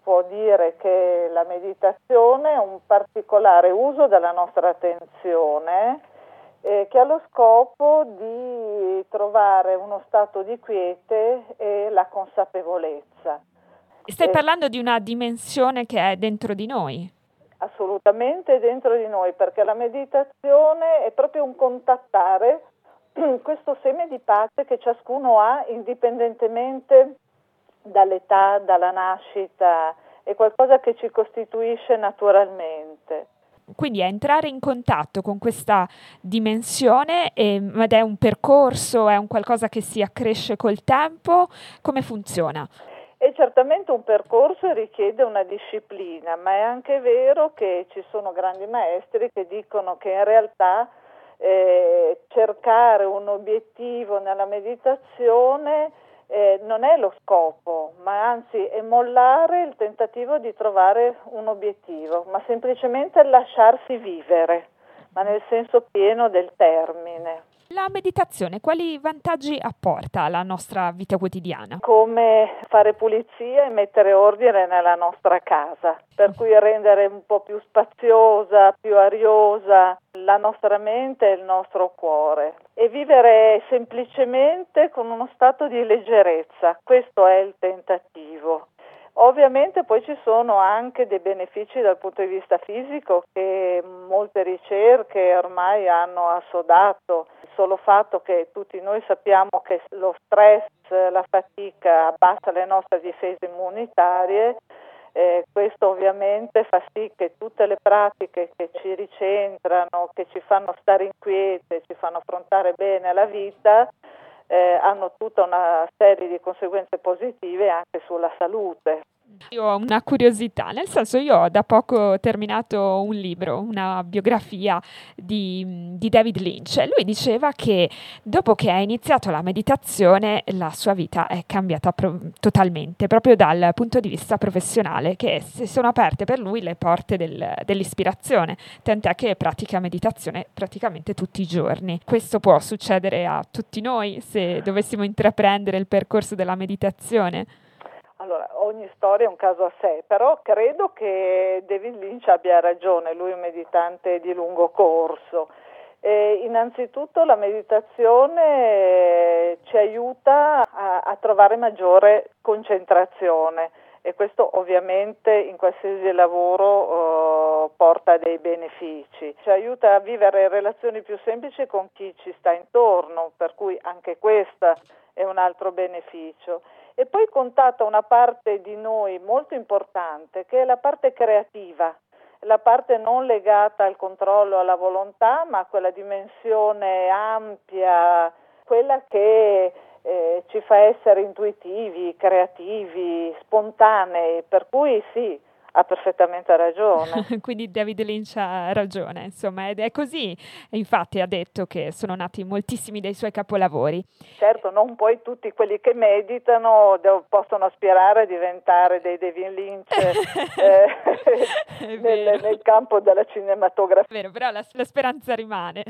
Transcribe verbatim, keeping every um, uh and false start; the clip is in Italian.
può dire che la meditazione è un particolare uso della nostra attenzione eh, che ha lo scopo di trovare uno stato di quiete e la consapevolezza. Stai Eh, parlando di una dimensione che è dentro di noi. Assolutamente dentro di noi, perché la meditazione è proprio un contattare questo seme di pace che ciascuno ha indipendentemente dall'età, dalla nascita, è qualcosa che ci costituisce naturalmente. Quindi è entrare in contatto con questa dimensione, e, ed è un percorso, è un qualcosa che si accresce col tempo. Come funziona? È certamente un percorso e richiede una disciplina, ma è anche vero che ci sono grandi maestri che dicono che in realtà eh, cercare un obiettivo nella meditazione eh, non è lo scopo, ma anzi è mollare il tentativo di trovare un obiettivo, ma semplicemente lasciarsi vivere, ma nel senso pieno del termine. La meditazione quali vantaggi apporta alla nostra vita quotidiana? Come fare pulizia e mettere ordine nella nostra casa, per cui rendere un po' più spaziosa, più ariosa la nostra mente e il nostro cuore e vivere semplicemente con uno stato di leggerezza. Questo è il tentativo. Ovviamente poi ci sono anche dei benefici dal punto di vista fisico che molte ricerche ormai hanno assodato. Il solo fatto che tutti noi sappiamo che lo stress, la fatica abbassa le nostre difese immunitarie, eh, questo ovviamente fa sì che tutte le pratiche che ci ricentrano, che ci fanno stare in quiete, ci fanno affrontare bene la vita, Eh, hanno tutta una serie di conseguenze positive anche sulla salute. Io ho una curiosità, nel senso io ho da poco terminato un libro, una biografia di, di David Lynch. Lui diceva che dopo che ha iniziato la meditazione la sua vita è cambiata pro- totalmente, proprio dal punto di vista professionale, che si sono aperte per lui le porte del, dell'ispirazione, tant'è che pratica meditazione praticamente tutti i giorni. Questo può succedere a tutti noi se dovessimo intraprendere il percorso della meditazione. Allora, ogni storia è un caso a sé, però credo che David Lynch abbia ragione, lui è un meditante di lungo corso. E innanzitutto la meditazione ci aiuta a, a trovare maggiore concentrazione e questo ovviamente in qualsiasi lavoro uh, porta dei benefici. Ci aiuta a vivere relazioni più semplici con chi ci sta intorno, per cui anche questa è un altro beneficio. E poi contatta una parte di noi molto importante, che è la parte creativa, la parte non legata al controllo, alla volontà, ma a quella dimensione ampia, quella che eh, ci fa essere intuitivi, creativi, spontanei, per cui sì, ha perfettamente ragione. Quindi David Lynch ha ragione, insomma, ed è così. Infatti ha detto che sono nati moltissimi dei suoi capolavori. Certo, non poi tutti quelli che meditano de- possono aspirare a diventare dei David Lynch eh, nel, nel campo della cinematografia. È vero, però la, la speranza rimane.